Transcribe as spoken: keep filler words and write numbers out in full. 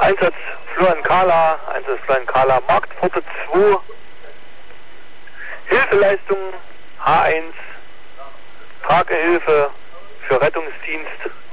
Einsatz Florian Kahler, Einsatz Florian Kahler, Marktpforte zwei, Hilfeleistung H eins, Tragehilfe für Rettungsdienst